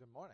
Good morning.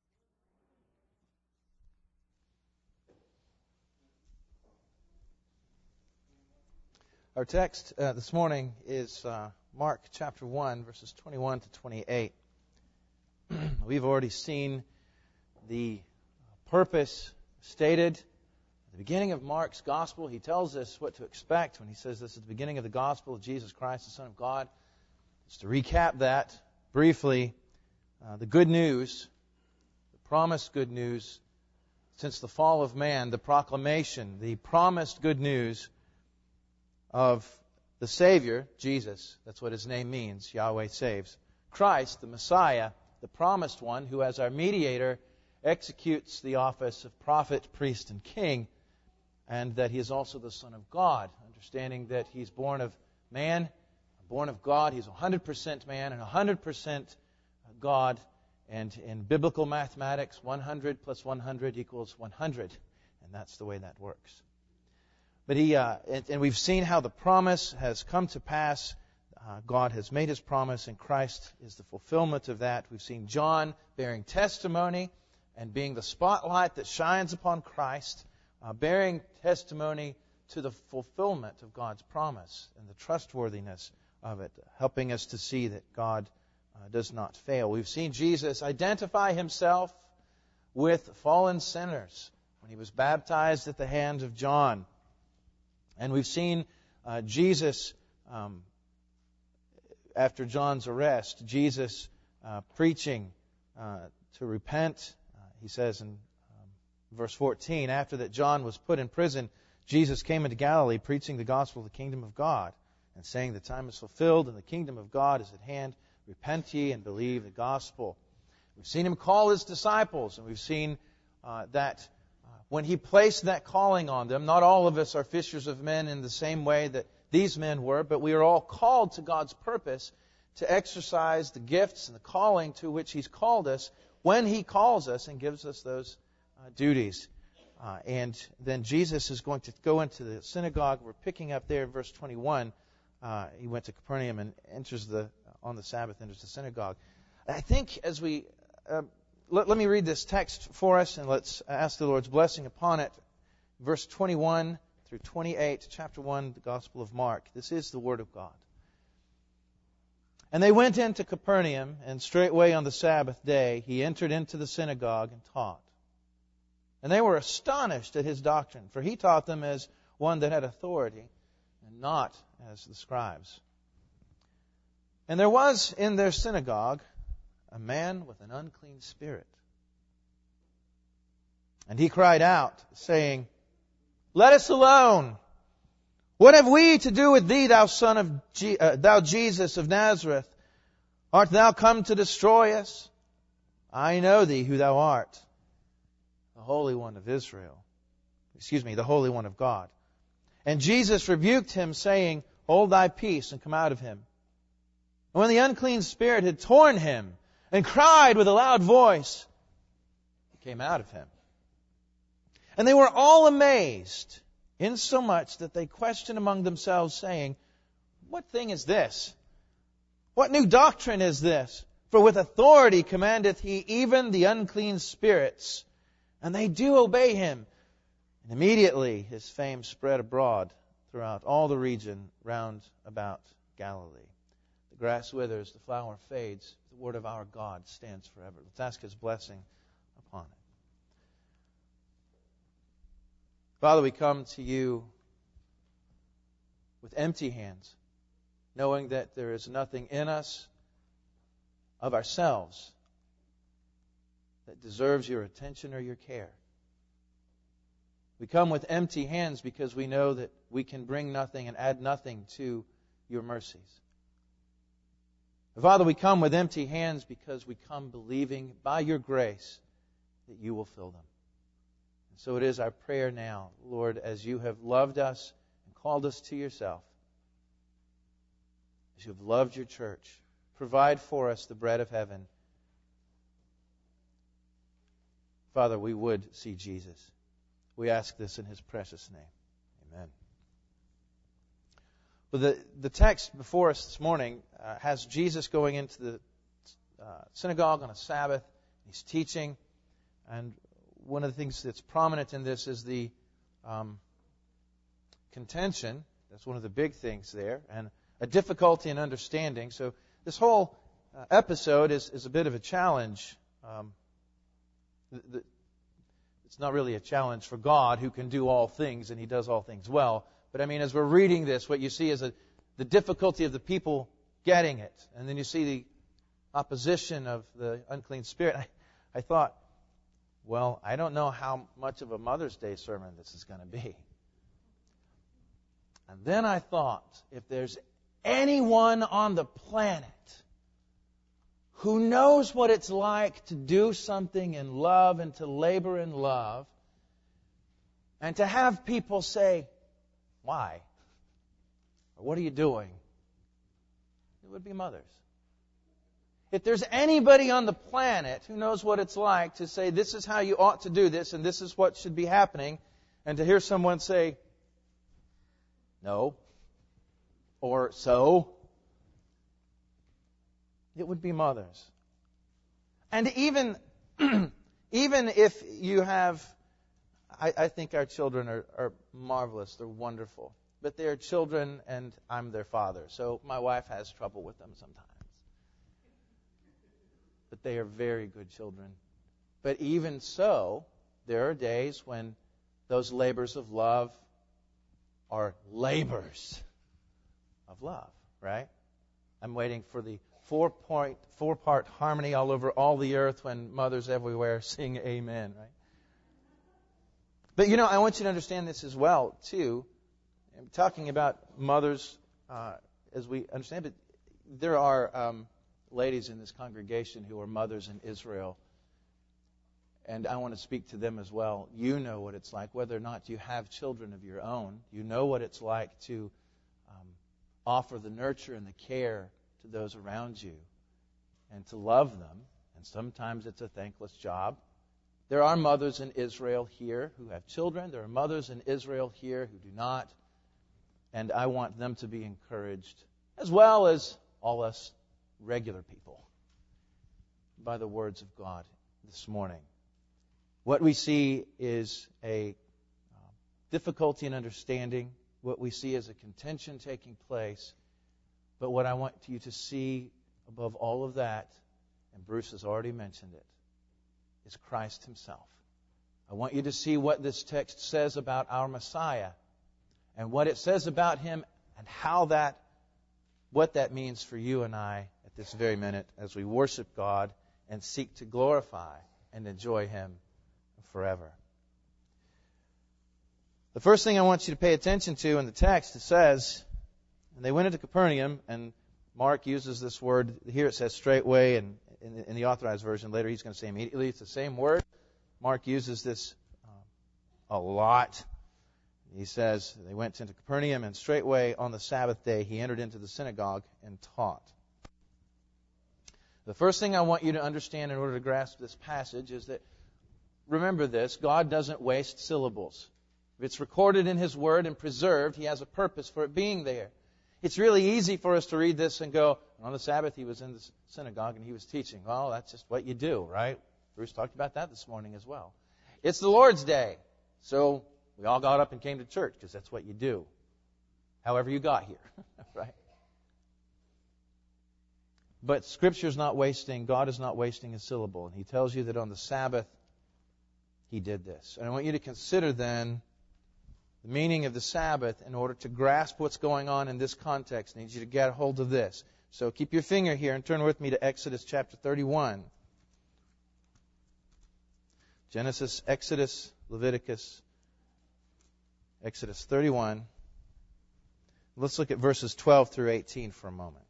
Our text this morning is Mark chapter 1, verses 21 to 28. We've already seen the purpose stated at the beginning of Mark's gospel. He tells us what to expect when he says this is the beginning of the gospel of Jesus Christ, the Son of God. Just to recap that briefly, the good news, the promised good news, since the fall of man, the proclamation, the promised good news of the Savior, Jesus, that's what His name means, Yahweh saves, Christ, the Messiah, the promised one, who as our mediator executes the office of prophet, priest, and king, and that He is also the Son of God, understanding that He's born of man, born of God. He's 100% man and 100% God. And in biblical mathematics, 100 plus 100 equals 100. And that's the way that works. But and we've seen how the promise has come to pass. God has made His promise, and Christ is the fulfillment of that. We've seen John bearing testimony and being the spotlight that shines upon Christ, bearing testimony to the fulfillment of God's promise and the trustworthiness of it, helping us to see that God does not fail. We've seen Jesus identify Himself with fallen sinners when He was baptized at the hands of John. And we've seen Jesus, after John's arrest, Jesus preaching to repent. He says in verse 14, after that John was put in prison, Jesus came into Galilee preaching the gospel of the kingdom of God and saying the time is fulfilled and the kingdom of God is at hand. Repent ye and believe the gospel. We've seen Him call His disciples, and we've seen that when He placed that calling on them, not all of us are fishers of men in the same way that these men were, but we are all called to God's purpose to exercise the gifts and the calling to which He's called us when He calls us and gives us those duties. And then Jesus is going to go into the synagogue. We're picking up there in verse 21. He went to Capernaum and on the Sabbath enters the synagogue. I think as we let me read this text for us, and let's ask the Lord's blessing upon it. Verse 21 through 28, chapter 1, the Gospel of Mark. This is the Word of God. And they went into Capernaum, and straightway on the Sabbath day He entered into the synagogue and taught. And they were astonished at His doctrine, for He taught them as one that had authority, and not as the scribes. And there was in their synagogue a man with an unclean spirit. And he cried out, saying, Let us alone. What have we to do with thee, thou son of thou Jesus of Nazareth? Art thou come to destroy us? I know thee who thou art, the Holy One of Israel. The Holy One of God. And Jesus rebuked him, saying, Hold thy peace and come out of him. And when the unclean spirit had torn him and cried with a loud voice, he came out of him. And they were all amazed, insomuch that they questioned among themselves, saying, What thing is this? What new doctrine is this? For with authority commandeth He even the unclean spirits, and they do obey Him. And immediately His fame spread abroad throughout all the region round about Galilee. The grass withers, the flower fades. The word of our God stands forever. Let's ask His blessing upon it. Father, we come to You with empty hands, knowing that there is nothing in us of ourselves that deserves Your attention or Your care. We come with empty hands because we know that we can bring nothing and add nothing to Your mercies. Father, we come with empty hands because we come believing by Your grace that You will fill them. And so it is our prayer now, Lord, as You have loved us and called us to Yourself, as You have loved Your church, provide for us the bread of heaven. Father, we would see Jesus. We ask this in His precious name. Amen. Well, the text before us this morning has Jesus going into the synagogue on a Sabbath. He's teaching. And one of the things that's prominent in this is the contention. That's one of the big things there. And a difficulty in understanding. So this whole episode is a bit of a challenge. It's not really a challenge for God, who can do all things, and He does all things well. But I mean, as we're reading this, what you see is the difficulty of the people getting it. And then you see the opposition of the unclean spirit. I thought, well, I don't know how much of a Mother's Day sermon this is going to be. And then I thought, if there's anyone on the planet who knows what it's like to do something in love and to labor in love, and to have people say, why? Or what are you doing? It would be mothers. If there's anybody on the planet who knows what it's like to say, this is how you ought to do this, and this is what should be happening, and to hear someone say, no, or so, it would be mothers. And even if you have, I think our children are marvelous, they're wonderful. But they're children and I'm their father. So my wife has trouble with them sometimes. But they are very good children. But even so, there are days when those labors of love are labors of love, right? I'm waiting for the four-part harmony all over all the earth when mothers everywhere sing amen, right? But, I want you to understand this as well, too. I'm talking about mothers as we understand it. There are ladies in this congregation who are mothers in Israel, and I want to speak to them as well. You know what it's like, whether or not you have children of your own. You know what it's like to offer the nurture and the care to those around you and to love them. And sometimes it's a thankless job. There are mothers in Israel here who have children. There are mothers in Israel here who do not. And I want them to be encouraged, as well as all us regular people, by the words of God this morning. What we see is a difficulty in understanding. What we see is a contention taking place. But what I want you to see above all of that, and Bruce has already mentioned it, is Christ Himself. I want you to see what this text says about our Messiah and what it says about Him and what that means for you and I at this very minute as we worship God and seek to glorify and enjoy Him forever. The first thing I want you to pay attention to in the text, it says, and they went into Capernaum, and Mark uses this word, here it says straightway, and in the Authorized Version, later he's going to say immediately. It's the same word. Mark uses this a lot. He says, they went into Capernaum, and straightway on the Sabbath day he entered into the synagogue and taught. The first thing I want you to understand in order to grasp this passage is that, remember this, God doesn't waste syllables. If it's recorded in His Word and preserved, He has a purpose for it being there. It's really easy for us to read this and go, on the Sabbath He was in the synagogue and He was teaching. Well, that's just what you do, right? Bruce talked about that this morning as well. It's the Lord's Day, so we all got up and came to church because that's what you do, however you got here, right? But Scripture's not wasting, God is not wasting a syllable. And He tells you that on the Sabbath He did this. And I want you to consider then the meaning of the Sabbath in order to grasp what's going on in this context. I need you to get a hold of this. So keep your finger here and turn with me to Exodus chapter 31. Genesis, Exodus, Leviticus, Exodus 31. Let's look at verses 12 through 18 for a moment.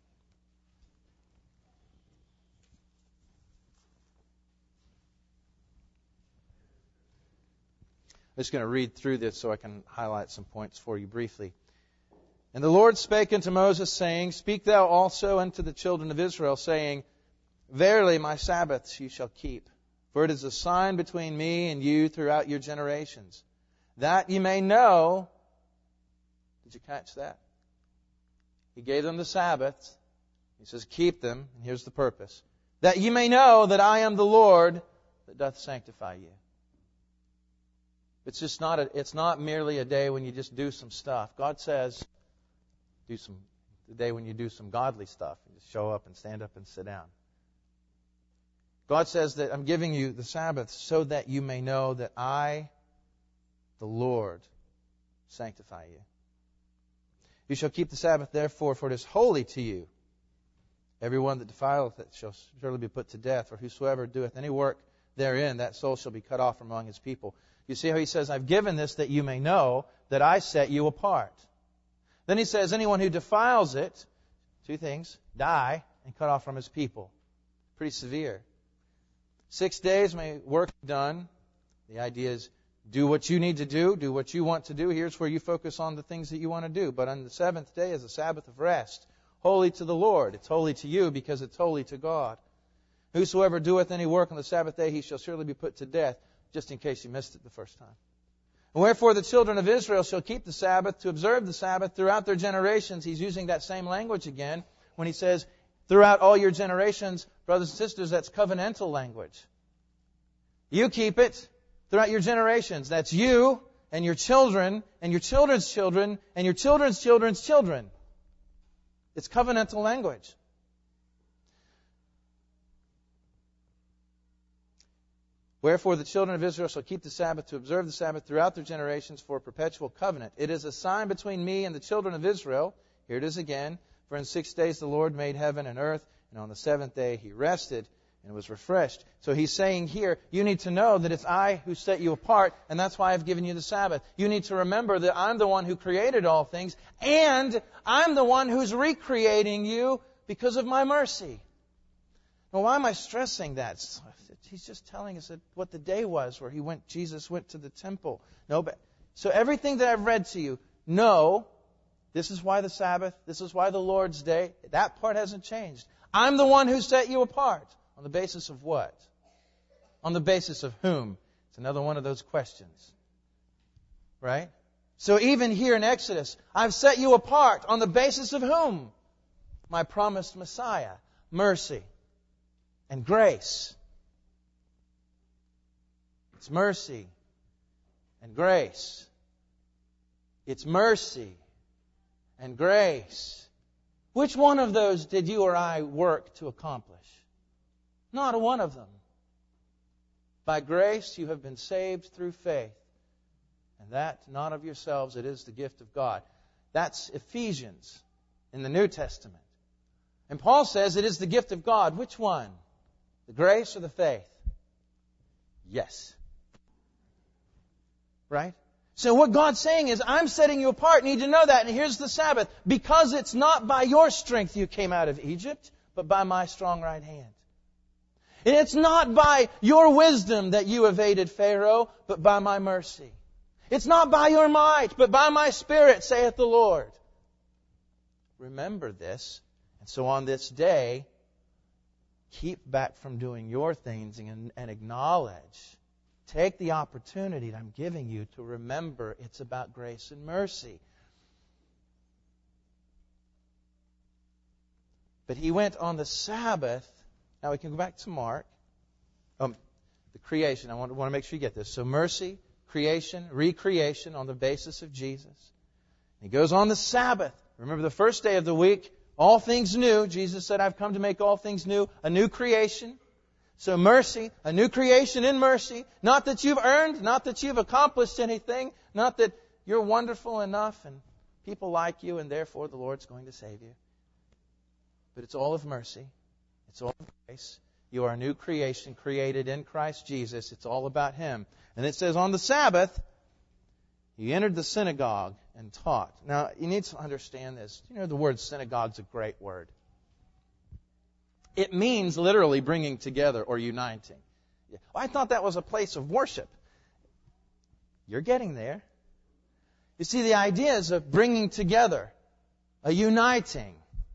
I'm just going to read through this so I can highlight some points for you briefly. And the Lord spake unto Moses, saying, Speak thou also unto the children of Israel, saying, Verily my Sabbaths ye shall keep, for it is a sign between me and you throughout your generations, that ye may know. Did you catch that? He gave them the Sabbaths. He says, keep them. And here's the purpose. That ye may know that I am the Lord, that doth sanctify you. It's not merely a day when you just do some stuff. God says, the day when you do some godly stuff. You just show up and stand up and sit down. God says that I'm giving you the Sabbath so that you may know that I, the Lord, sanctify you. You shall keep the Sabbath, therefore, for it is holy to you. Everyone that defileth it shall surely be put to death, for whosoever doeth any work therein, that soul shall be cut off from among his people. You see how he says, I've given this that you may know that I set you apart. Then he says, anyone who defiles it, two things, die and cut off from his people. Pretty severe. 6 days may work be done. The idea is do what you need to do what you want to do. Here's where you focus on the things that you want to do. But on the seventh day is a Sabbath of rest, holy to the Lord. It's holy to you because it's holy to God. Whosoever doeth any work on the Sabbath day, he shall surely be put to death, just in case you missed it the first time. And wherefore the children of Israel shall keep the Sabbath, to observe the Sabbath throughout their generations. He's using that same language again when he says, throughout all your generations. Brothers and sisters, that's covenantal language. You keep it throughout your generations. That's you and your children and your children's children and your children's children's children. It's covenantal language. Wherefore the children of Israel shall keep the Sabbath, to observe the Sabbath throughout their generations for a perpetual covenant. It is a sign between me and the children of Israel. Here it is again. For in 6 days the Lord made heaven and earth, and on the seventh day He rested and was refreshed. So He's saying here, you need to know that it's I who set you apart, and that's why I've given you the Sabbath. You need to remember that I'm the one who created all things, and I'm the one who's recreating you because of my mercy. Now, why am I stressing that? He's just telling us what the day was where Jesus went to the temple. So everything that I've read to you, know, this is why the Sabbath, this is why the Lord's Day, that part hasn't changed. I'm the one who set you apart. On the basis of what? On the basis of whom? It's another one of those questions. Right? So even here in Exodus, I've set you apart on the basis of whom? My promised Messiah. Mercy and grace. It's mercy and grace. It's mercy and grace. Which one of those did you or I work to accomplish? Not one of them. By grace you have been saved through faith. And that not of yourselves, it is the gift of God. That's Ephesians in the New Testament. And Paul says it is the gift of God. Which one? The grace or the faith? Yes. Right? So what God's saying is, I'm setting you apart. You need to know that. And here's the Sabbath. Because it's not by your strength you came out of Egypt, but by my strong right hand. And it's not by your wisdom that you evaded Pharaoh, but by my mercy. It's not by your might, but by my Spirit, saith the Lord. Remember this. And so on this day, keep back from doing your things and acknowledge. Take the opportunity that I'm giving you to remember it's about grace and mercy. But He went on the Sabbath. Now we can go back to Mark. The creation. I want to make sure you get this. So mercy, creation, recreation on the basis of Jesus. He goes on the Sabbath. Remember the first day of the week, all things new. Jesus said, I've come to make all things new. A new creation. So mercy, a new creation in mercy. Not that you've earned, not that you've accomplished anything, not that you're wonderful enough and people like you and therefore the Lord's going to save you. But it's all of mercy. It's all of grace. You are a new creation created in Christ Jesus. It's all about Him. And it says on the Sabbath, He entered the synagogue and taught. Now, you need to understand this. You know, the word synagogue's a great word. It means literally bringing together or uniting. Well, I thought that was a place of worship. You're getting there. You see, the idea is of bringing together, a uniting.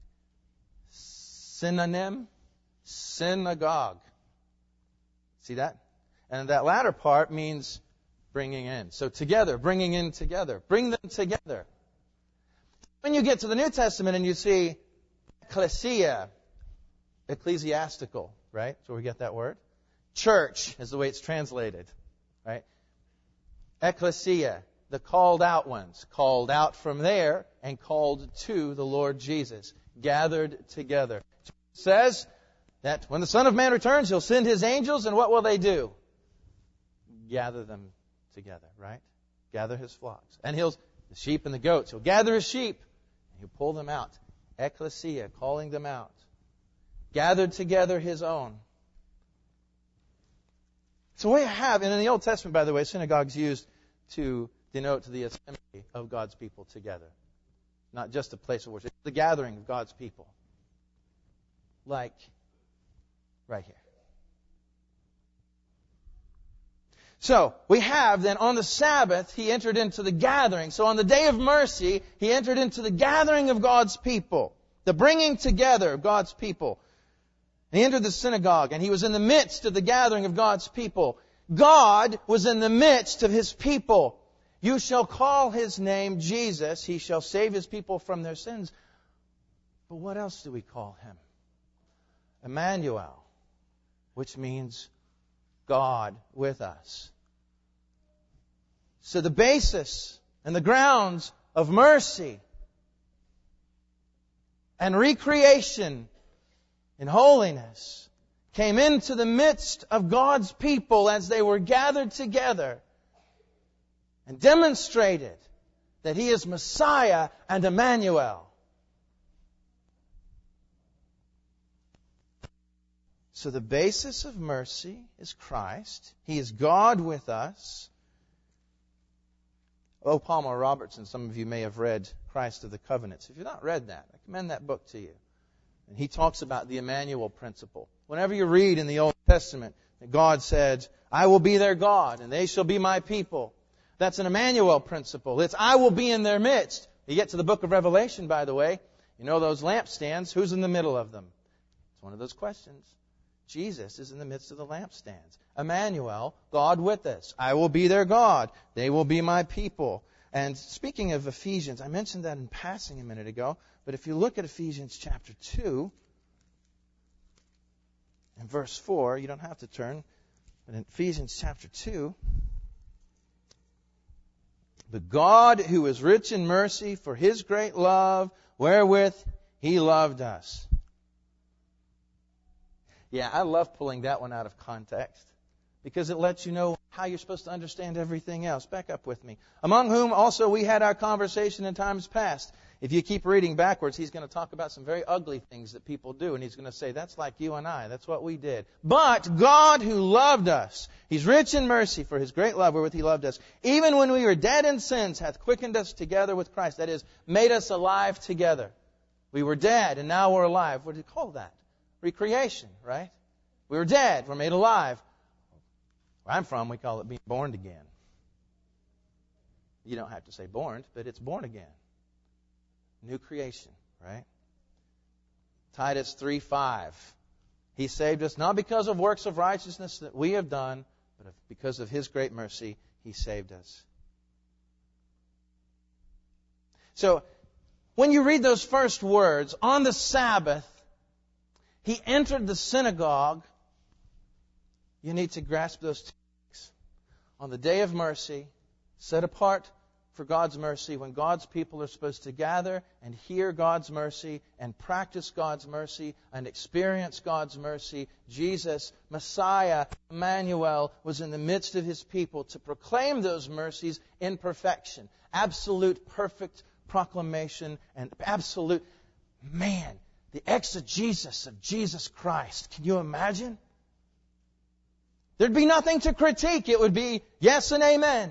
Synonym, synagogue. See that? And that latter part means bringing in. So together, bringing in together. Bring them together. When you get to the New Testament and you see ecclesia, ecclesiastical, right? So we get that word. Church is the way it's translated, right? Ecclesia, the called out ones, called out from there and called to the Lord Jesus, gathered together. It says that when the Son of Man returns, He'll send His angels, and what will they do? Gather them together, right? Gather His flocks. And the sheep and the goats, He'll gather His sheep, and He'll pull them out. Ecclesia, calling them out. Gathered together His own. So we have, and in the Old Testament, by the way, synagogues used to denote the assembly of God's people together. Not just a place of worship. It's the gathering of God's people. Like right here. So, we have then on the Sabbath, He entered into the gathering. So on the day of mercy, He entered into the gathering of God's people. The bringing together of God's people. And He entered the synagogue, and He was in the midst of the gathering of God's people. God was in the midst of His people. You shall call His name Jesus. He shall save His people from their sins. But what else do we call Him? Emmanuel, which means God with us. So the basis and the grounds of mercy and recreation in holiness came into the midst of God's people as they were gathered together and demonstrated that He is Messiah and Emmanuel. So the basis of mercy is Christ. He is God with us. O. Palmer Robertson, some of you may have read Christ of the Covenants. If you've not read that, I commend that book to you. And he talks about the Emmanuel principle. Whenever you read in the Old Testament that God said, I will be their God, and they shall be my people. That's an Emmanuel principle. It's I will be in their midst. You get to the book of Revelation, by the way. You know those lampstands. Who's in the middle of them? It's one of those questions. Jesus is in the midst of the lampstands. Emmanuel, God with us. I will be their God. They will be my people. And speaking of Ephesians, I mentioned that in passing a minute ago, but if you look at Ephesians chapter 2, in verse 4, you don't have to turn, but in Ephesians chapter 2, but God, who is rich in mercy, for His great love, wherewith He loved us. Yeah, I love pulling that one out of context because it lets you know how you're supposed to understand everything else. Back up with me. Among whom also we had our conversation in times past. If you keep reading backwards, he's going to talk about some very ugly things that people do, and he's going to say, that's like you and I. That's what we did. But God who loved us, He's rich in mercy for His great love wherewith He loved us, even when we were dead in sins, hath quickened us together with Christ. That is, made us alive together. We were dead, and now we're alive. What do you call that? Recreation, right? We were dead. We're made alive. Where I'm from, we call it being born again. You don't have to say born, but it's born again. New creation, right? Titus 3:5. He saved us not because of works of righteousness that we have done, but because of His great mercy, He saved us. So, when you read those first words, on the Sabbath, He entered the synagogue. You need to grasp those two things. On the day of mercy, set apart for God's mercy, when God's people are supposed to gather and hear God's mercy and practice God's mercy and experience God's mercy, Jesus, Messiah, Emmanuel, was in the midst of His people to proclaim those mercies in perfection. Absolute, perfect proclamation and absolute, man, the exegesis of Jesus Christ. Can you imagine? There'd be nothing to critique. It would be yes and amen.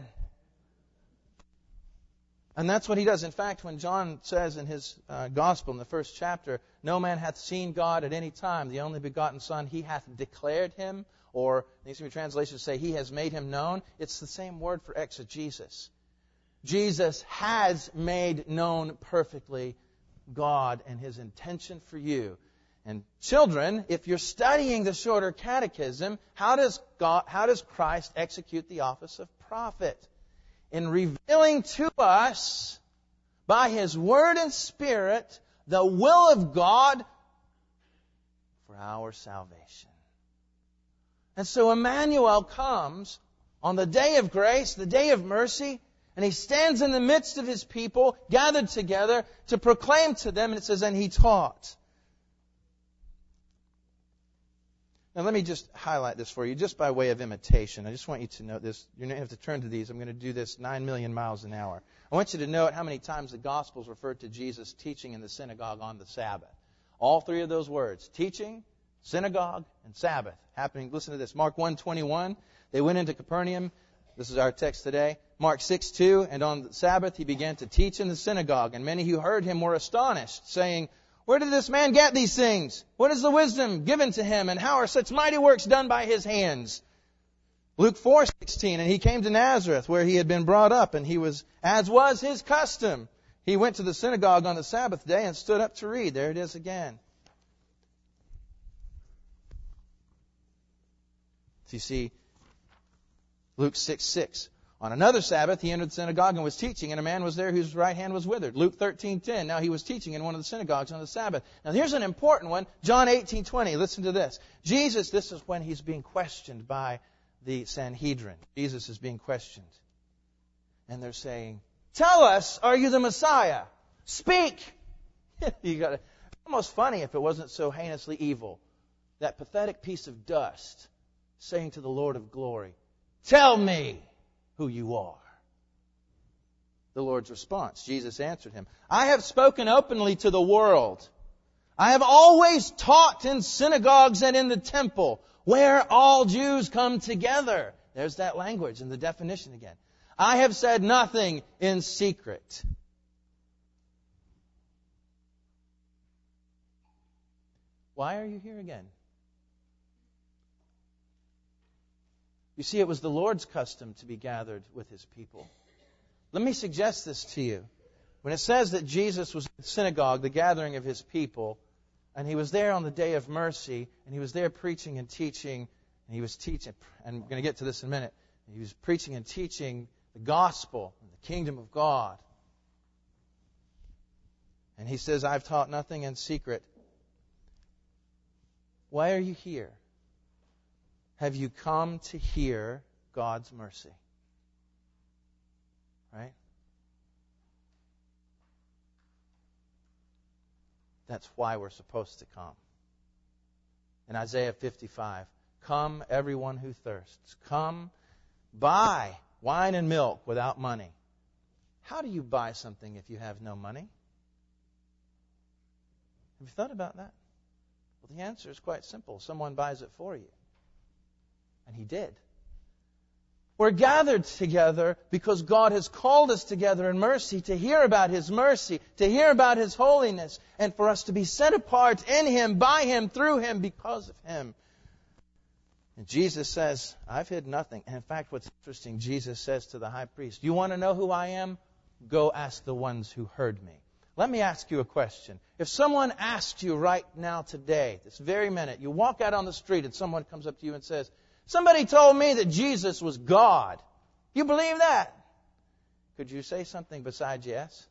And that's what He does. In fact, when John says in his Gospel in the first chapter, no man hath seen God at any time, the only begotten Son, He hath declared Him, or these translations say He has made Him known. It's the same word for exegesis. Jesus has made known perfectly God and His intention for you. And children, if you're studying the shorter catechism, how does Christ execute the office of prophet? In revealing to us, by His Word and Spirit, the will of God for our salvation. And so Emmanuel comes on the day of grace, the day of mercy, and He stands in the midst of His people, gathered together, to proclaim to them, and it says, and He taught. Now let me just highlight this for you, just by way of imitation. I just want you to note this. You're going to have to turn to these. I'm going to do this 9 million miles an hour. I want you to note how many times the Gospels refer to Jesus teaching in the synagogue on the Sabbath. All three of those words, teaching, synagogue, and Sabbath, happening. Listen to this. Mark 1:21, they went into Capernaum. This is our text today. Mark 6:2, and on the Sabbath He began to teach in the synagogue, and many who heard Him were astonished, saying, where did this man get these things? What is the wisdom given to Him, and how are such mighty works done by His hands? Luke 4:16, and He came to Nazareth, where He had been brought up, and He was, as was His custom, He went to the synagogue on the Sabbath day and stood up to read. There it is again. So you see, Luke 6:6. On another Sabbath, He entered the synagogue and was teaching, and a man was there whose right hand was withered. Luke 13:10. Now He was teaching in one of the synagogues on the Sabbath. Now here's an important one. John 18:20. Listen to this. Jesus, this is when He's being questioned by the Sanhedrin. Jesus is being questioned. And they're saying, tell us, are you the Messiah? Speak! It's almost funny if it wasn't so heinously evil. That pathetic piece of dust saying to the Lord of glory, tell me who you are. The Lord's response, Jesus answered him, I have spoken openly to the world. I have always taught in synagogues and in the temple, where all Jews come together. There's that language and the definition again. I have said nothing in secret. Why are you here again? You see, it was the Lord's custom to be gathered with His people. Let me suggest this to you. When it says that Jesus was in the synagogue, the gathering of His people, and He was there on the day of mercy, and He was there preaching and teaching, and He was teaching, and I'm going to get to this in a minute, He was preaching and teaching the gospel and the kingdom of God. And He says, I've taught nothing in secret. Why are you here? Have you come to hear God's mercy? Right? That's why we're supposed to come. In Isaiah 55, come everyone who thirsts. Come, buy wine and milk without money. How do you buy something if you have no money? Have you thought about that? Well, the answer is quite simple. Someone buys it for you. And He did. We're gathered together because God has called us together in mercy to hear about His mercy, to hear about His holiness, and for us to be set apart in Him, by Him, through Him, because of Him. And Jesus says, I've hid nothing. And in fact, what's interesting, Jesus says to the high priest, you want to know who I am? Go ask the ones who heard me. Let me ask you a question. If someone asked you right now today, this very minute, you walk out on the street and someone comes up to you and says, somebody told me that Jesus was God. You believe that? Could you say something besides yes?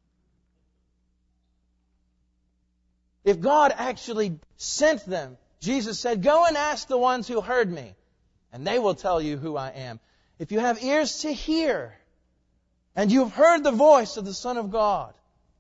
If God actually sent them, Jesus said, go and ask the ones who heard me, and they will tell you who I am. If you have ears to hear, and you've heard the voice of the Son of God,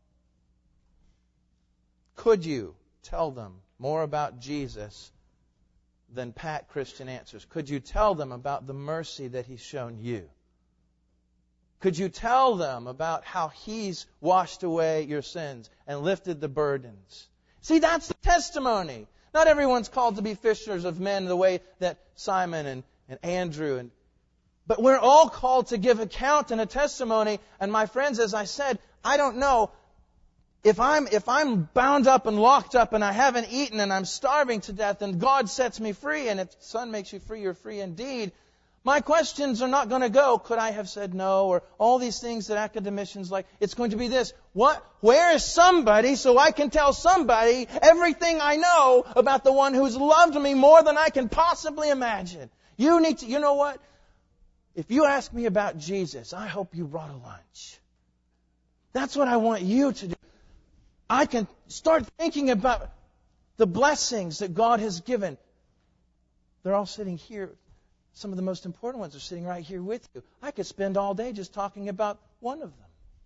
could you tell them more about Jesus than pat Christian answers? Could you tell them about the mercy that He's shown you? Could you tell them about how He's washed away your sins and lifted the burdens? See, that's the testimony. Not everyone's called to be fishers of men the way that Simon and Andrew. But we're all called to give account and a testimony. And my friends, as I said, I don't know. If I'm bound up and locked up and I haven't eaten and I'm starving to death and God sets me free, and if the Son makes you free, you're free indeed, my questions are not going to go, could I have said no, or all these things that academicians like. It's going to be this, where is somebody so I can tell somebody everything I know about the one who's loved me more than I can possibly imagine? You know what? If you ask me about Jesus, I hope you brought a lunch. That's what I want you to do. I can start thinking about the blessings that God has given. They're all sitting here. Some of the most important ones are sitting right here with you. I could spend all day just talking about one of them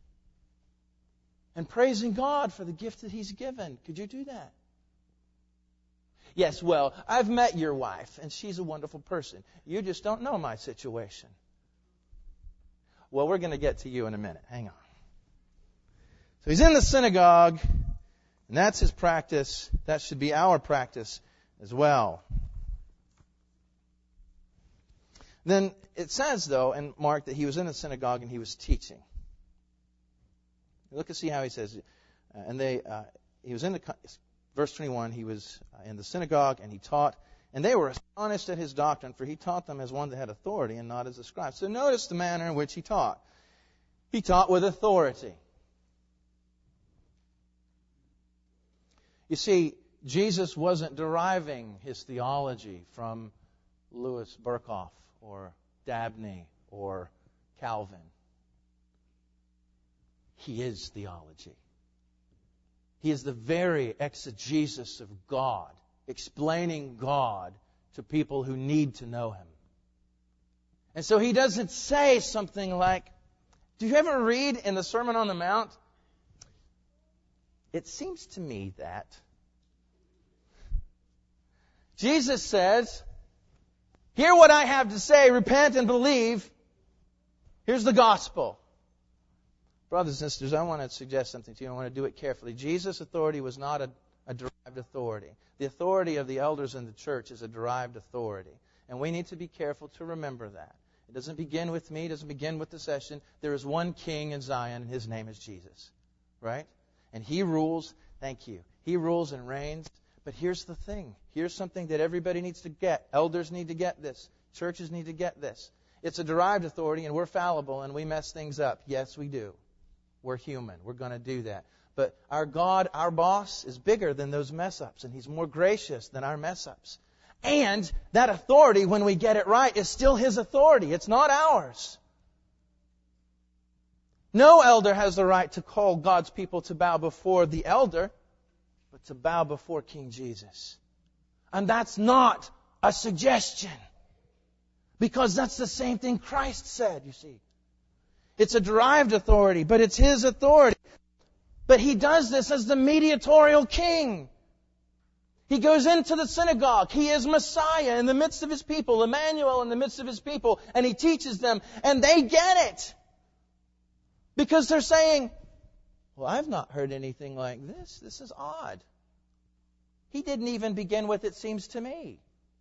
and praising God for the gift that He's given. Could you do that? Yes, well, I've met your wife, and she's a wonderful person. You just don't know my situation. Well, we're going to get to you in a minute. Hang on. So he's in the synagogue, and that's his practice. That should be our practice as well. Then it says, though, in Mark, that he was in the synagogue and he was teaching. Look and see how he says it. He was in the, verse 21, he was in the synagogue and he taught. And they were astonished at his doctrine, for he taught them as one that had authority and not as a scribe. So notice the manner in which he taught. He taught with authority. You see, Jesus wasn't deriving his theology from Louis Berkhoff or Dabney or Calvin. He is theology. He is the very exegesis of God, explaining God to people who need to know Him. And so he doesn't say something like, do you ever read in the Sermon on the Mount, it seems to me that Jesus says, hear what I have to say, repent and believe. Here's the gospel. Brothers and sisters, I want to suggest something to you. I want to do it carefully. Jesus' authority was not a derived authority. The authority of the elders in the church is a derived authority. And we need to be careful to remember that. It doesn't begin with me. It doesn't begin with the session. There is one king in Zion, and His name is Jesus. Right? And He rules. Thank you. He rules and reigns. But here's the thing. Here's something that everybody needs to get. Elders need to get this. Churches need to get this. It's a derived authority, and we're fallible, and we mess things up. Yes, we do. We're human. We're going to do that. But our God, our boss, is bigger than those mess-ups, and He's more gracious than our mess-ups. And that authority, when we get it right, is still His authority. It's not ours. No elder has the right to call God's people to bow before the elder, but to bow before King Jesus. And that's not a suggestion. Because that's the same thing Christ said, you see. It's a derived authority, but it's His authority. But He does this as the mediatorial king. He goes into the synagogue. He is Messiah in the midst of His people, Emmanuel in the midst of His people, and He teaches them, and they get it. Because they're saying, well, I've not heard anything like this. This is odd. He didn't even begin with, it seems to me.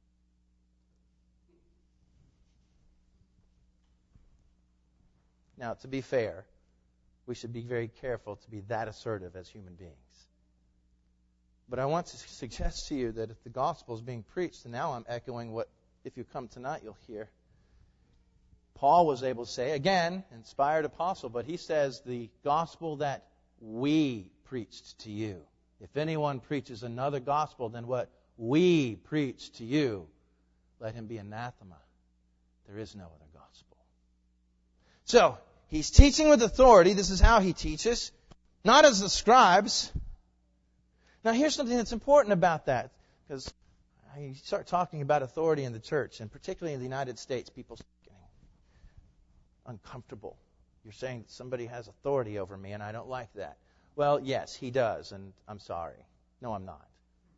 Now, to be fair, we should be very careful to be that assertive as human beings. But I want to suggest to you that if the gospel is being preached, and now I'm echoing what, if you come tonight, you'll hear. Paul was able to say, again, inspired apostle, but he says the gospel that we preached to you. If anyone preaches another gospel than what we preach to you, let him be anathema. There is no other gospel. So, he's teaching with authority. This is how he teaches. Not as the scribes. Now, here's something that's important about that. Because you start talking about authority in the church, and particularly in the United States, people start getting uncomfortable. You're saying that somebody has authority over me, and I don't like that. Well, yes, he does, and I'm sorry. No, I'm not.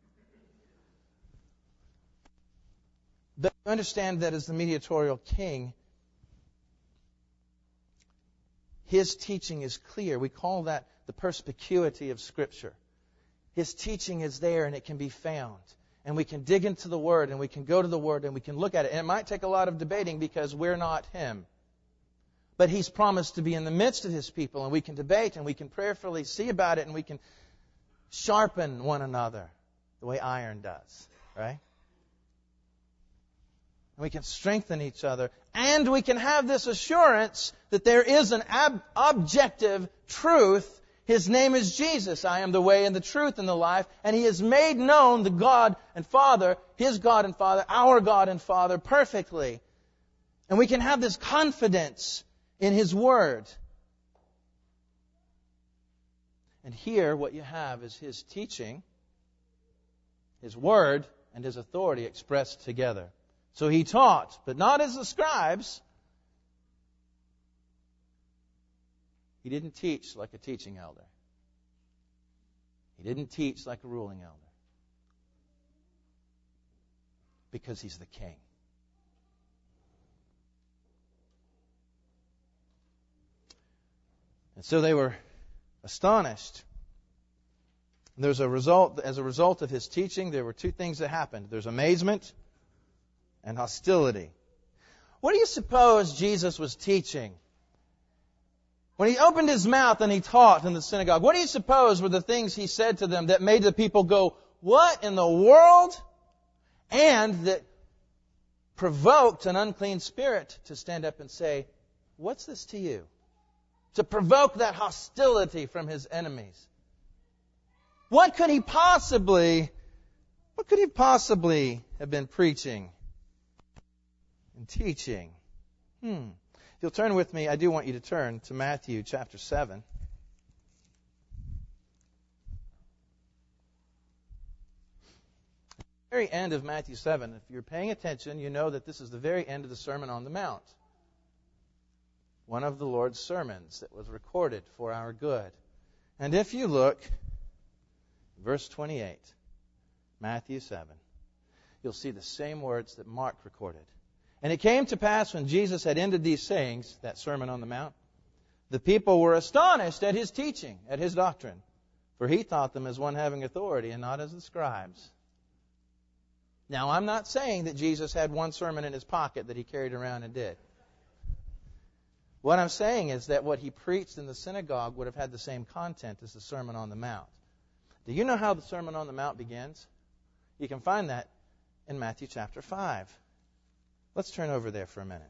But understand that as the mediatorial king, His teaching is clear. We call that the perspicuity of Scripture. His teaching is there and it can be found. And we can dig into the Word and we can go to the Word and we can look at it. And it might take a lot of debating because we're not Him. But He's promised to be in the midst of His people, and we can debate and we can prayerfully see about it and we can sharpen one another the way iron does. Right? And we can strengthen each other. And we can have this assurance that there is an objective truth. His name is Jesus. I am the way and the truth and the life. And He has made known the God and Father, His God and Father, our God and Father perfectly. And we can have this confidence in His Word. And here what you have is His teaching, His Word, and His authority expressed together. So he taught, but not as the scribes. He didn't teach like a teaching elder. He didn't teach like a ruling elder. Because he's the king. And so they were astonished. There's a result, as a result of his teaching, there were two things that happened. There's amazement and hostility. What do you suppose Jesus was teaching? When he opened his mouth and he taught in the synagogue, what do you suppose were the things he said to them that made the people go, "What in the world?" And that provoked an unclean spirit to stand up and say, "What's this to you?" To provoke that hostility from his enemies. What could he possibly have been preaching and teaching? If you'll turn with me, I do want you to turn to Matthew chapter 7. At the very end of Matthew 7, if you're paying attention, you know that this is the very end of the Sermon on the Mount. One of the Lord's sermons that was recorded for our good. And if you look, verse 28, Matthew 7, you'll see the same words that Mark recorded. And it came to pass when Jesus had ended these sayings, that Sermon on the Mount, the people were astonished at his teaching, at his doctrine, for he taught them as one having authority and not as the scribes. Now, I'm not saying that Jesus had one sermon in his pocket that he carried around and did. What I'm saying is that what he preached in the synagogue would have had the same content as the Sermon on the Mount. Do you know how the Sermon on the Mount begins? You can find that in Matthew chapter 5. Let's turn over there for a minute.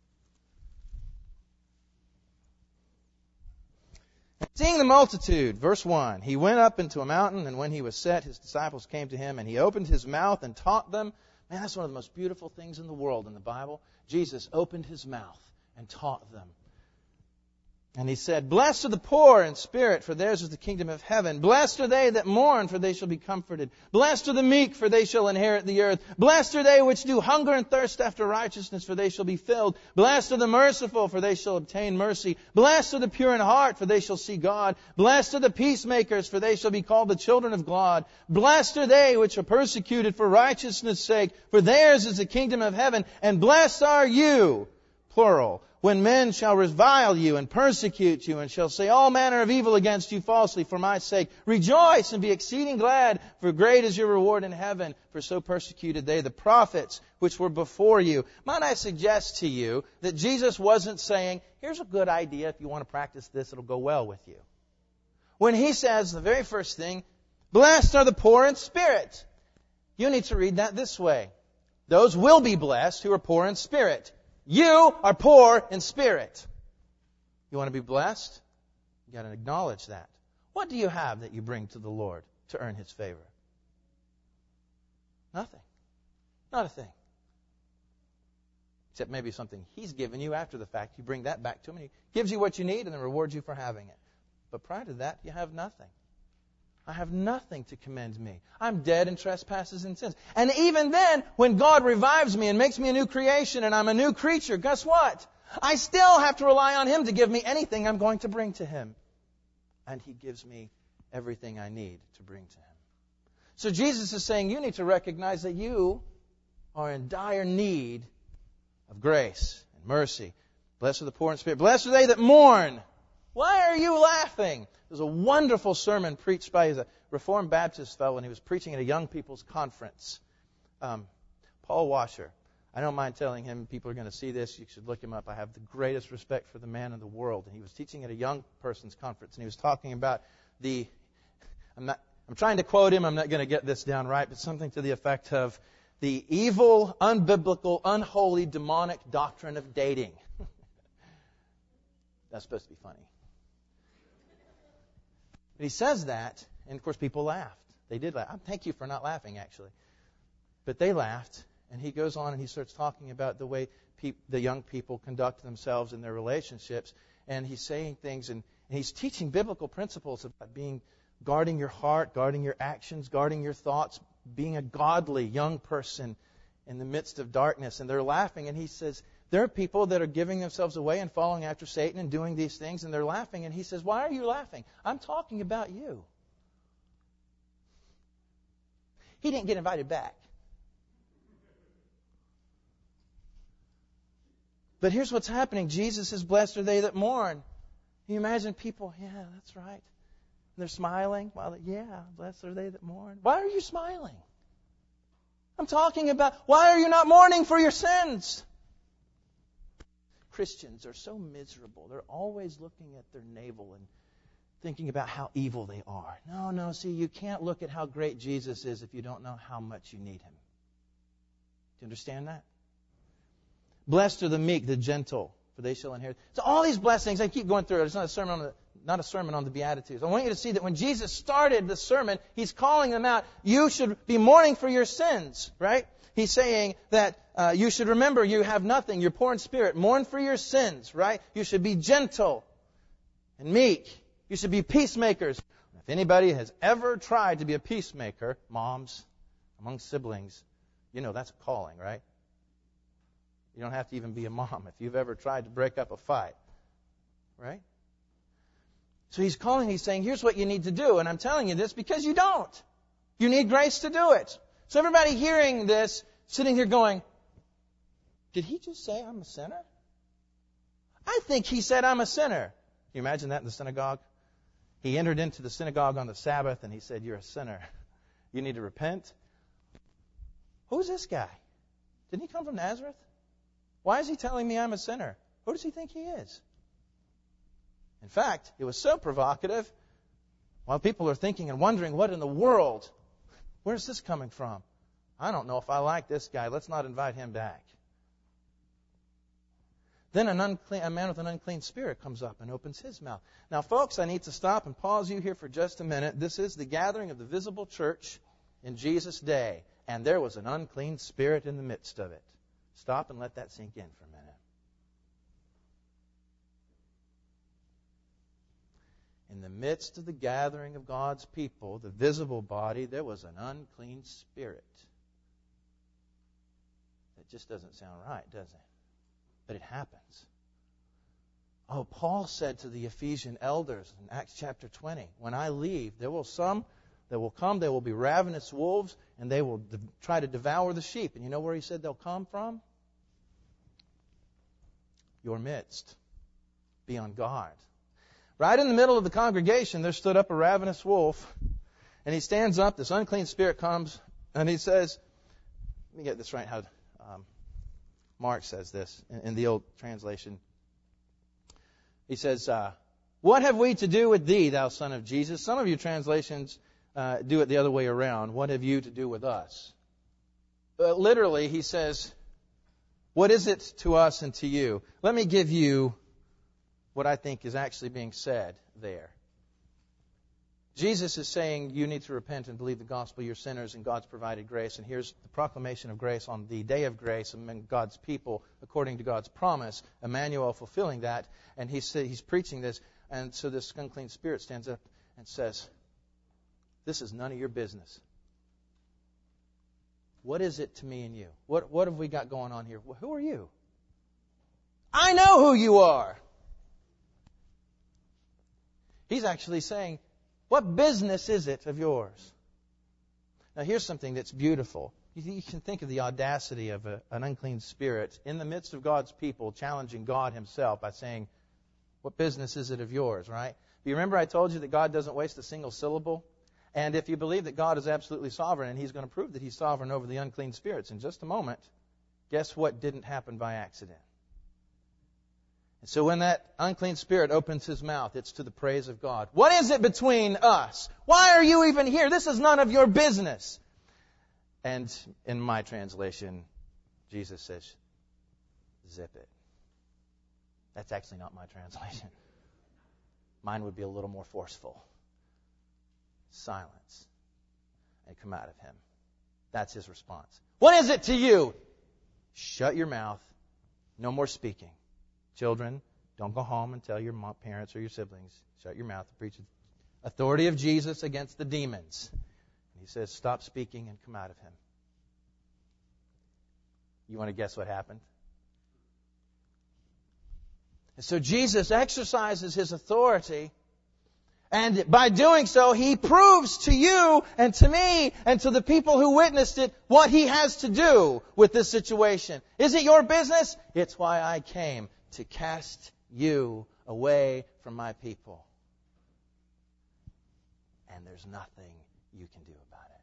Seeing the multitude, verse 1, he went up into a mountain, and when he was set, his disciples came to him, and he opened his mouth and taught them. Man, that's one of the most beautiful things in the world in the Bible. Jesus opened his mouth and taught them. And he said, "Blessed are the poor in spirit, for theirs is the kingdom of heaven. Blessed are they that mourn, for they shall be comforted. Blessed are the meek, for they shall inherit the earth. Blessed are they which do hunger and thirst after righteousness, for they shall be filled. Blessed are the merciful, for they shall obtain mercy. Blessed are the pure in heart, for they shall see God. Blessed are the peacemakers, for they shall be called the children of God. Blessed are they which are persecuted for righteousness' sake, for theirs is the kingdom of heaven. And blessed are you," plural, "when men shall revile you and persecute you and shall say all manner of evil against you falsely for my sake. Rejoice and be exceeding glad, for great is your reward in heaven. For so persecuted they the prophets which were before you." Might I suggest to you that Jesus wasn't saying, "Here's a good idea. If you want to practice this, it'll go well with you." When he says the very first thing, "Blessed are the poor in spirit," you need to read that this way. Those will be blessed who are poor in spirit. You are poor in spirit. You want to be blessed? You've got to acknowledge that. What do you have that you bring to the Lord to earn His favor? Nothing. Not a thing. Except maybe something He's given you after the fact. You bring that back to Him. He gives you what you need and then rewards you for having it. But prior to that, you have nothing. I have nothing to commend me. I'm dead in trespasses and sins. And even then, when God revives me and makes me a new creation and I'm a new creature, guess what? I still have to rely on Him to give me anything I'm going to bring to Him. And He gives me everything I need to bring to Him. So Jesus is saying you need to recognize that you are in dire need of grace and mercy. Blessed are the poor in spirit. Blessed are they that mourn. Why are you laughing? There's a wonderful sermon preached by a Reformed Baptist fellow, and he was preaching at a young people's conference. Paul Washer. I don't mind telling him, people are going to see this, you should look him up. I have the greatest respect for the man in the world. And he was teaching at a young person's conference, and he was talking about I'm trying to quote him, I'm not going to get this down right, but something to the effect of the evil, unbiblical, unholy, demonic doctrine of dating. That's supposed to be funny. But he says that, and of course people laughed. They did laugh. Thank you for not laughing, actually. But they laughed, and he goes on and he starts talking about the way the young people conduct themselves in their relationships. And he's saying things, and he's teaching biblical principles about guarding your heart, guarding your actions, guarding your thoughts, being a godly young person. in the midst of darkness, and they're laughing. And he says, there are people that are giving themselves away and following after Satan and doing these things, and they're laughing. And he says, why are you laughing? I'm talking about you. He didn't get invited back. But here's what's happening. Jesus says, blessed are they that mourn. Can you imagine people, yeah, that's right. And they're smiling. Blessed are they that mourn. Why are you smiling? I'm talking about, why are you not mourning for your sins? Christians are so miserable. They're always looking at their navel and thinking about how evil they are. No, see, you can't look at how great Jesus is if you don't know how much you need Him. Do you understand that? Blessed are the meek, the gentle, for they shall inherit. So all these blessings, I keep going through it. It's not a sermon on the Beatitudes. I want you to see that when Jesus started the sermon, He's calling them out. You should be mourning for your sins, right? He's saying that you should remember you have nothing. You're poor in spirit. Mourn for your sins, right? You should be gentle and meek. You should be peacemakers. If anybody has ever tried to be a peacemaker, moms, among siblings, you know that's a calling, right? You don't have to even be a mom if you've ever tried to break up a fight, right? So He's calling, He's saying, here's what you need to do. And I'm telling you this because you don't. You need grace to do it. So everybody hearing this, sitting here going, did he just say I'm a sinner? I think he said I'm a sinner. Can you imagine that in the synagogue? He entered into the synagogue on the Sabbath and he said, you're a sinner. You need to repent. Who's this guy? Didn't he come from Nazareth? Why is he telling me I'm a sinner? Who does he think he is? In fact, it was so provocative, while people are thinking and wondering, what in the world? Where's this coming from? I don't know if I like this guy. Let's not invite him back. Then a man with an unclean spirit comes up and opens his mouth. Now, folks, I need to stop and pause you here for just a minute. This is the gathering of the visible church in Jesus' day, and there was an unclean spirit in the midst of it. Stop and let that sink in for a minute. In the midst of the gathering of God's people, the visible body, there was an unclean spirit. That just doesn't sound right, does it? But it happens. Oh, Paul said to the Ephesian elders in Acts chapter 20, when I leave, there will some that will come, they will be ravenous wolves, and they will try to devour the sheep. And you know where he said they'll come from? Your midst. Be on guard. Right in the middle of the congregation, there stood up a ravenous wolf, and he stands up, this unclean spirit comes, and he says, let me get this right, how Mark says this in the old translation. He says, what have we to do with thee, thou son of Jesus? Some of your translations do it the other way around. What have you to do with us? Literally, he says, what is it to us and to you? Let me give you what I think is actually being said there. Jesus is saying you need to repent and believe the gospel, you're sinners, and God's provided grace. And here's the proclamation of grace on the day of grace among God's people, according to God's promise, Emmanuel fulfilling that. And he's preaching this. And so this unclean spirit stands up and says, this is none of your business. What is it to me and you? What have we got going on here? Who are you? I know who you are. He's actually saying, what business is it of yours? Now here's something that's beautiful. You can think of the audacity of an unclean spirit in the midst of God's people challenging God Himself by saying, what business is it of yours, right? Do you remember I told you that God doesn't waste a single syllable? And if you believe that God is absolutely sovereign and He's going to prove that He's sovereign over the unclean spirits in just a moment, guess what didn't happen by accident? And so when that unclean spirit opens his mouth, it's to the praise of God. What is it between us? Why are you even here? This is none of your business. And in my translation, Jesus says, zip it. That's actually not my translation. Mine would be a little more forceful. Silence. And come out of him. That's his response. What is it to you? Shut your mouth. No more speaking. Children, don't go home and tell your parents or your siblings. Shut your mouth and preach the authority of Jesus against the demons. And he says, stop speaking and come out of him. You want to guess what happened? And so Jesus exercises His authority, and by doing so, He proves to you and to me and to the people who witnessed it what He has to do with this situation. Is it your business? It's why I came, to cast you away from my people. And there's nothing you can do about it.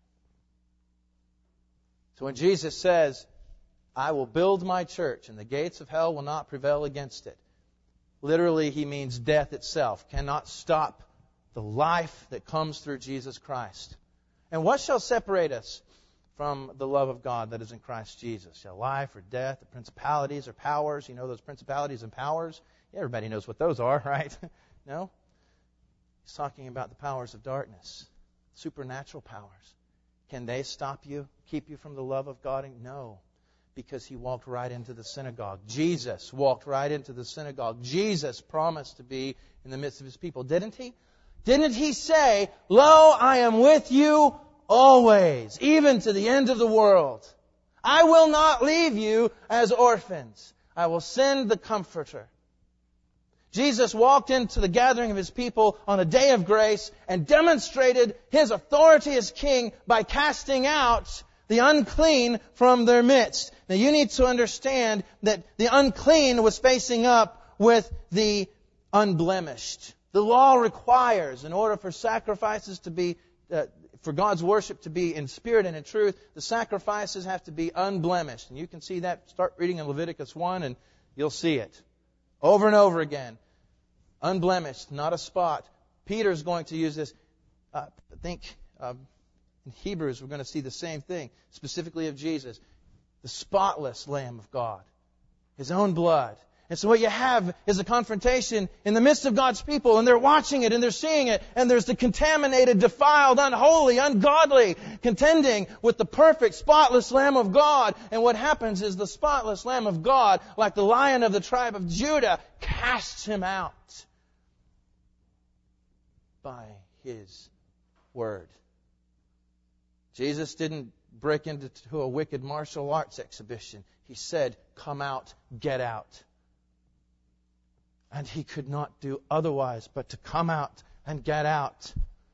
So when Jesus says, I will build my church, and the gates of hell will not prevail against it, literally, He means death itself cannot stop the life that comes through Jesus Christ. And what shall separate us from the love of God that is in Christ Jesus? Shall life or death, or principalities or powers? You know those principalities and powers? Everybody knows what those are, right? No? He's talking about the powers of darkness, supernatural powers. Can they stop you, keep you from the love of God? No. Because He walked right into the synagogue. Jesus walked right into the synagogue. Jesus promised to be in the midst of His people. Didn't He? Didn't He say, Lo, I am with you always, even to the end of the world. I will not leave you as orphans. I will send the Comforter. Jesus walked into the gathering of His people on a day of grace and demonstrated His authority as King by casting out the unclean from their midst. Now you need to understand that the unclean was facing up with the unblemished. The law requires, in order for sacrifices to be, for God's worship to be in spirit and in truth, the sacrifices have to be unblemished. And you can see that. Start reading in Leviticus 1 and you'll see it. Over and over again. Unblemished, not a spot. Peter's going to use this, in Hebrews, we're going to see the same thing, specifically of Jesus. The spotless Lamb of God. His own blood. And so what you have is a confrontation in the midst of God's people, and they're watching it, and they're seeing it, and there's the contaminated, defiled, unholy, ungodly, contending with the perfect, spotless Lamb of God. And what happens is the spotless Lamb of God, like the Lion of the tribe of Judah, casts him out by His word. Jesus didn't break into a wicked martial arts exhibition. He said, come out, get out. And He could not do otherwise but to come out and get out.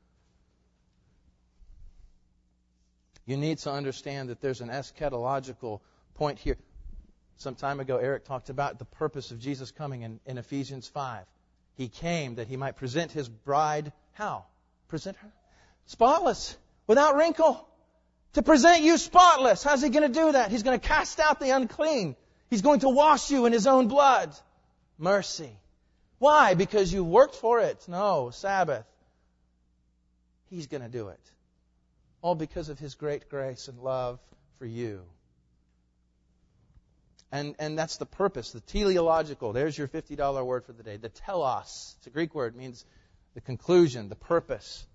You need to understand that there's an eschatological point here. Some time ago, Eric talked about the purpose of Jesus coming in Ephesians 5. He came that He might present His bride, how? Present her? Spotless, without wrinkle. To present you spotless. How's He going to do that? He's going to cast out the unclean. He's going to wash you in His own blood. Mercy. Why? Because you worked for it? No, Sabbath. He's going to do it. All because of His great grace and love for you. And that's the purpose, the teleological. There's your $50 word for the day. The telos. It's a Greek word. It means the conclusion, the purpose.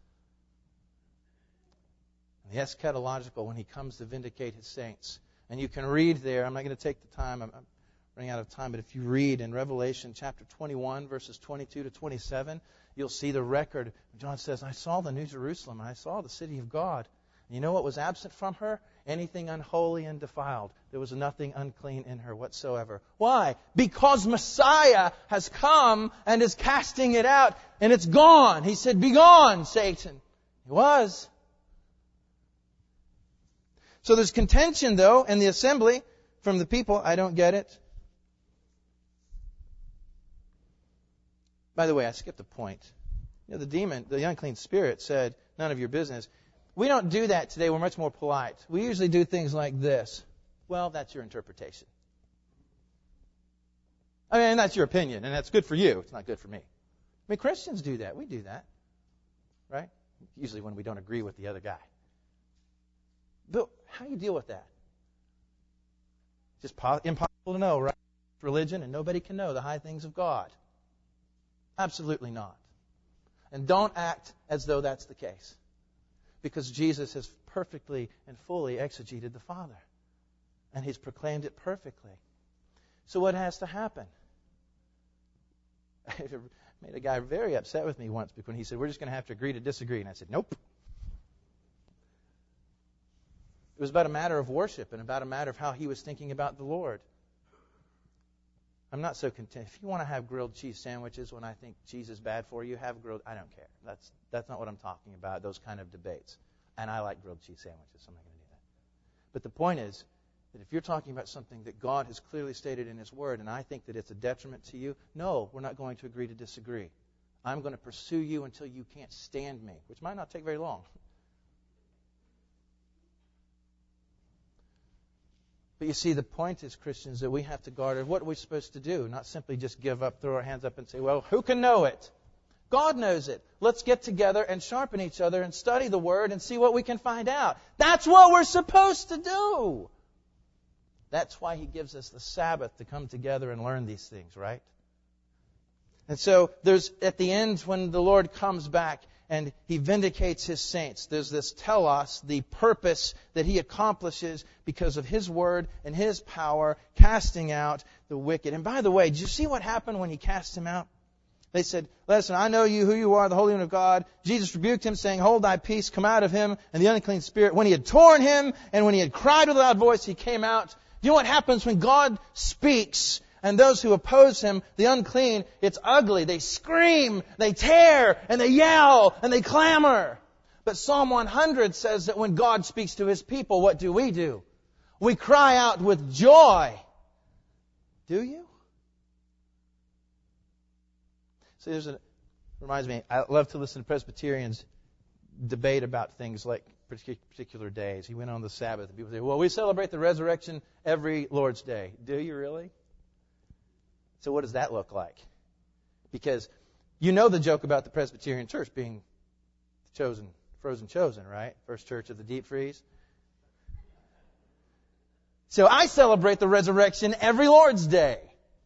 And the eschatological, when He comes to vindicate His saints. And you can read there. I'm not going to take the time. I'm running out of time. But if you read in Revelation chapter 21, verses 22 to 27, you'll see the record. John says, I saw the New Jerusalem, and I saw the city of God. And you know what was absent from her? Anything unholy and defiled. There was nothing unclean in her whatsoever. Why? Because Messiah has come and is casting it out, and it's gone. He said, be gone, Satan. He was. So there's contention, though, in the assembly from the people. I don't get it. By the way, I skipped a point. You know, the demon, the unclean spirit said, none of your business. We don't do that today. We're much more polite. We usually do things like this. Well, that's your interpretation. I mean, that's your opinion, and that's good for you. It's not good for me. I mean, Christians do that. We do that. Right? Usually when we don't agree with the other guy. But how do you deal with that? Just impossible to know, right? Religion, and nobody can know the high things of God. Absolutely not. And don't act as though that's the case. Because Jesus has perfectly and fully exegeted the Father. And He's proclaimed it perfectly. So what has to happen? It made a guy very upset with me once when he said, we're just going to have to agree to disagree. And I said, nope. It was about a matter of worship and about a matter of how he was thinking about the Lord. I'm not so content. If you want to have grilled cheese sandwiches when I think cheese is bad for you, have grilled. I don't care. That's not what I'm talking about, those kind of debates. And I like grilled cheese sandwiches, so I'm not going to do that. But the point is that if you're talking about something that God has clearly stated in His Word, and I think that it's a detriment to you, no, we're not going to agree to disagree. I'm going to pursue you until you can't stand me, which might not take very long. But you see, the point is, Christians, that we have to guard what are we supposed to do? Not simply just give up, throw our hands up and say, well, who can know it? God knows it. Let's get together and sharpen each other and study the Word and see what we can find out. That's what we're supposed to do. That's why He gives us the Sabbath to come together and learn these things, right? And so there's, at the end, when the Lord comes back and He vindicates His saints, there's this telos, the purpose that He accomplishes because of His Word and His power, casting out the wicked. And by the way, did you see what happened when He cast him out? They said, listen, I know you, who you are, the Holy One of God. Jesus rebuked him, saying, hold thy peace, come out of him. And the unclean spirit, when he had torn him and when he had cried with a loud voice, he came out. Do you know what happens when God speaks? And those who oppose Him, the unclean, it's ugly. They scream, they tear, and they yell, and they clamor. But Psalm 100 says that when God speaks to His people, what do? We cry out with joy. Do you? So reminds me, I love to listen to Presbyterians debate about things like particular days. He went on the Sabbath, and people say, well, we celebrate the resurrection every Lord's Day. Do you really? So what does that look like? Because you know the joke about the Presbyterian church being frozen chosen, right? First church of the deep freeze. So I celebrate the resurrection every Lord's Day.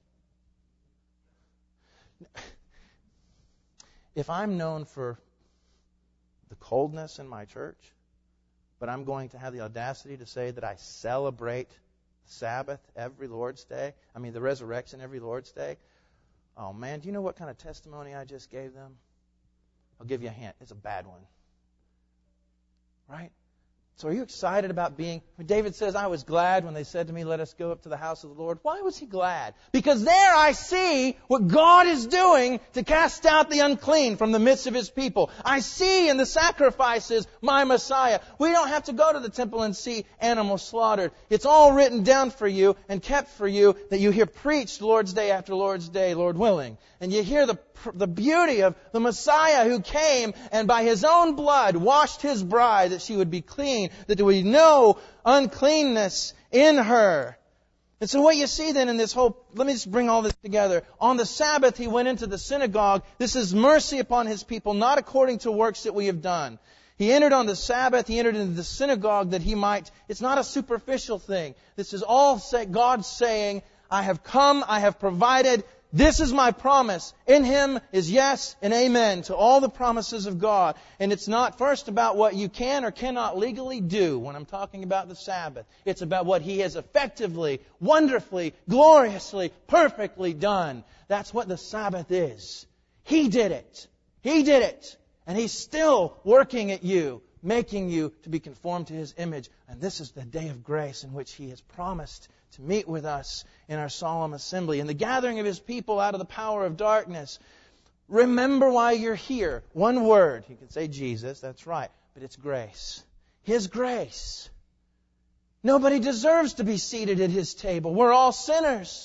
If I'm known for the coldness in my church, but I'm going to have the audacity to say that I celebrate Sabbath every Lord's Day, the resurrection every Lord's Day, oh man, do you know what kind of testimony I just gave them? I'll give you a hint. It's a bad one. Right? So are you excited about David says, I was glad when they said to me, let us go up to the house of the Lord. Why was he glad? Because there I see what God is doing to cast out the unclean from the midst of His people. I see in the sacrifices my Messiah. We don't have to go to the temple and see animals slaughtered. It's all written down for you and kept for you that you hear preached Lord's Day after Lord's Day, Lord willing. And you hear the beauty of the Messiah who came and by His own blood washed His bride that she would be clean, that there would be no uncleanness in her. And so what you see then in this whole, let me just bring all this together. On the Sabbath He went into the synagogue. This is mercy upon His people, not according to works that we have done. He entered on the Sabbath. He entered into the synagogue that He might, it's not a superficial thing. This is all God saying, I have come, I have provided. This is my promise. In Him is yes and amen to all the promises of God. And it's not first about what you can or cannot legally do when I'm talking about the Sabbath. It's about what He has effectively, wonderfully, gloriously, perfectly done. That's what the Sabbath is. He did it. He did it. And He's still working at you, making you to be conformed to His image. And this is the day of grace in which He has promised to meet with us in our solemn assembly, in the gathering of His people out of the power of darkness. Remember why you're here. One word. You can say Jesus, that's right. But it's grace. His grace. Nobody deserves to be seated at His table. We're all sinners.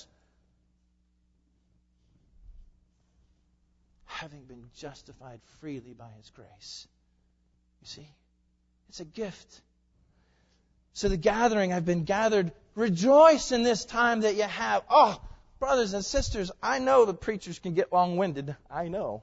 Having been justified freely by His grace. You see? It's a gift. So the gathering, I've been gathered. Rejoice in this time that you have. Oh, brothers and sisters, I know the preachers can get long-winded. I know.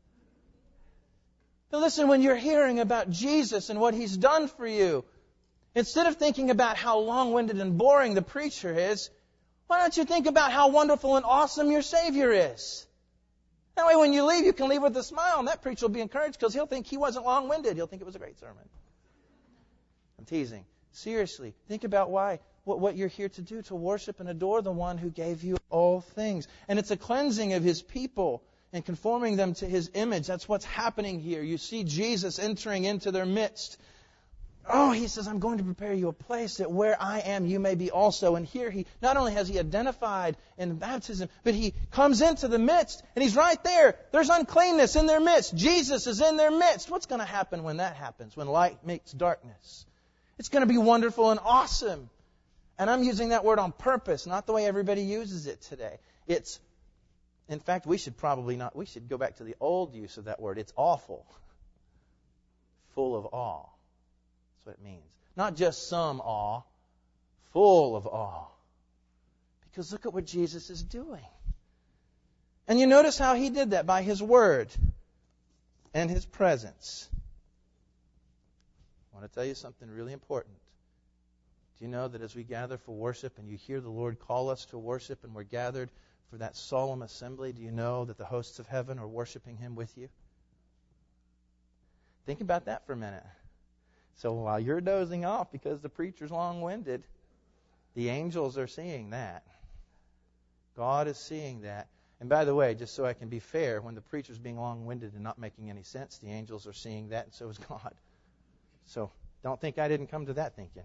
But listen, when you're hearing about Jesus and what He's done for you, instead of thinking about how long-winded and boring the preacher is, why don't you think about how wonderful and awesome your Savior is? That way when you leave, you can leave with a smile, and that preacher will be encouraged because he'll think he wasn't long-winded. He'll think it was a great sermon. I'm teasing. Seriously, think about what you're here to do, to worship and adore the One who gave you all things. And it's a cleansing of His people and conforming them to His image. That's what's happening here. You see Jesus entering into their midst. He says, I'm going to prepare you a place that where I am, you may be also. And here he, not only has he identified in baptism, but he comes into the midst, and he's right there. There's uncleanness in their midst. Jesus is in their midst. What's going to happen when that happens, when light meets darkness? It's going to be wonderful and awesome. And I'm using that word on purpose, not the way everybody uses it today. In fact, we should go back to the old use of that word. It's awful. Full of awe. That's what it means. Not just some awe, full of awe. Because look at what Jesus is doing. And you notice how he did that by his word and his presence. I want to tell you something really important. Do you know that as we gather for worship and you hear the Lord call us to worship and we're gathered for that solemn assembly, do you know that the hosts of heaven are worshiping him with you? Think about that for a minute. So while you're dozing off because the preacher's long-winded, the angels are seeing that. God is seeing that. And by the way, just so I can be fair, when the preacher's being long-winded and not making any sense, the angels are seeing that, and so is God. So don't think I didn't come to that thinking.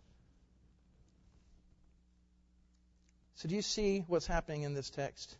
So do you see what's happening in this text?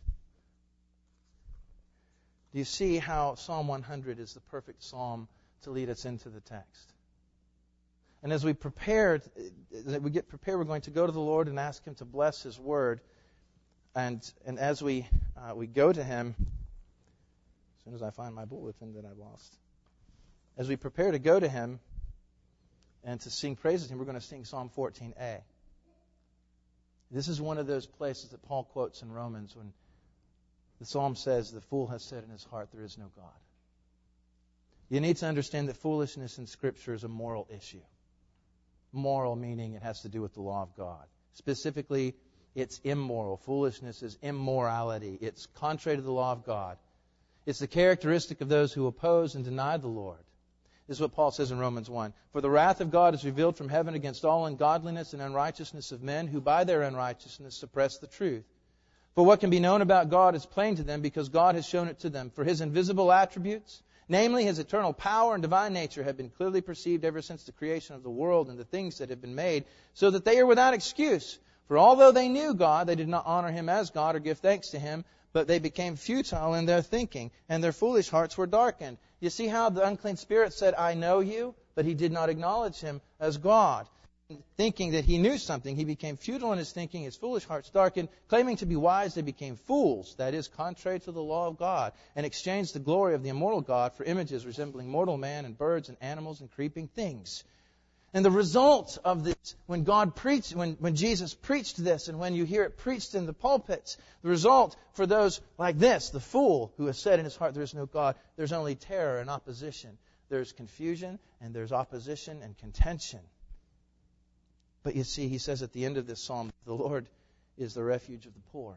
Do you see how Psalm 100 is the perfect psalm to lead us into the text? And as we get prepared, we're going to go to the Lord and ask him to bless his word. And as we go to him, as soon as I find my bulletin that I've lost, as we prepare to go to him and to sing praises to him, we're going to sing Psalm 14a. This is one of those places that Paul quotes in Romans when the psalm says, "The fool has said in his heart, there is no God." You need to understand that foolishness in Scripture is a moral issue. Moral meaning it has to do with the law of God. Specifically, it's immoral. Foolishness is immorality. It's contrary to the law of God. It's the characteristic of those who oppose and deny the Lord. This is what Paul says in Romans 1. "For the wrath of God is revealed from heaven against all ungodliness and unrighteousness of men who by their unrighteousness suppress the truth. For what can be known about God is plain to them because God has shown it to them. For his invisible attributes, namely his eternal power and divine nature, have been clearly perceived ever since the creation of the world and the things that have been made, so that they are without excuse. For although they knew God, they did not honor him as God or give thanks to him, but they became futile in their thinking, and their foolish hearts were darkened." You see how the unclean spirit said, "I know you," but he did not acknowledge him as God. Thinking that he knew something, he became futile in his thinking, his foolish hearts darkened. Claiming to be wise, they became fools, that is, contrary to the law of God, and exchanged the glory of the immortal God for images resembling mortal man and birds and animals and creeping things. And the result of this, when Jesus preached this, and when you hear it preached in the pulpits, the result for those like this, the fool who has said in his heart there is no God, there's only terror and opposition. There's confusion and there's opposition and contention. But you see, he says at the end of this psalm, the Lord is the refuge of the poor.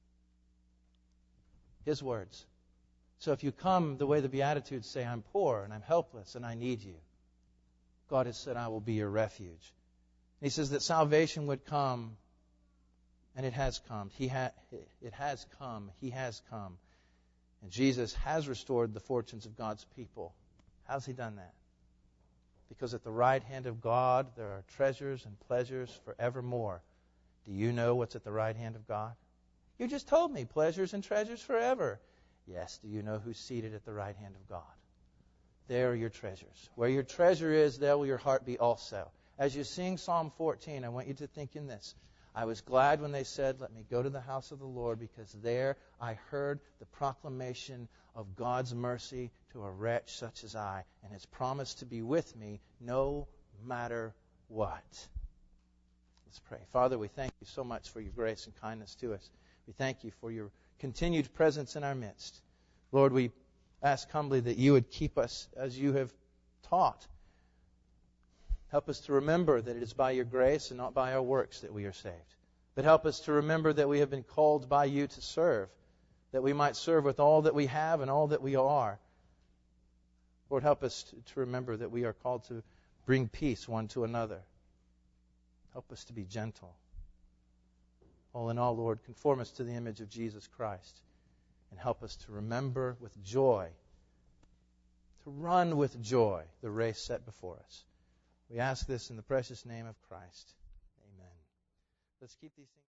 His words. So if you come the way the Beatitudes say, I'm poor and I'm helpless and I need you, God has said, I will be your refuge. And he says that salvation would come, and it has come. It has come. He has come. And Jesus has restored the fortunes of God's people. How's he done that? Because at the right hand of God there are treasures and pleasures forevermore. Do you know what's at the right hand of God? You just told me, pleasures and treasures forever. Yes, do you know who's seated at the right hand of God? There are your treasures. Where your treasure is, there will your heart be also. As you sing Psalm 14, I want you to think in this. I was glad when they said, let me go to the house of the Lord, because there I heard the proclamation of God's mercy to a wretch such as I, and his promise to be with me no matter what. Let's pray. Father, we thank you so much for your grace and kindness to us. We thank you for your continued presence in our midst. Lord, we ask humbly that you would keep us as you have taught. Help us to remember that it is by your grace and not by our works that we are saved. But help us to remember that we have been called by you to serve, that we might serve with all that we have and all that we are. Lord, help us to remember that we are called to bring peace one to another. Help us to be gentle. All in all, Lord, conform us to the image of Jesus Christ. And help us to remember with joy, to run with joy the race set before us. We ask this in the precious name of Christ. Amen. Let's keep these things.